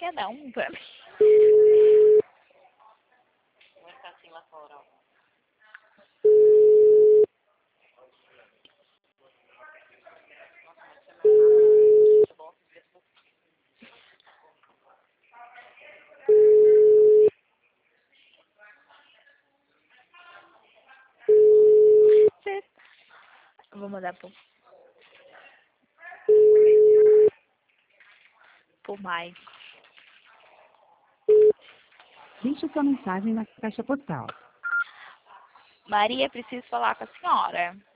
quer dar um pra mim? Vai ficar assim lá fora, ó. Eu vou mandar pro Mike. Deixe sua mensagem na caixa postal. Maria, preciso falar com a senhora.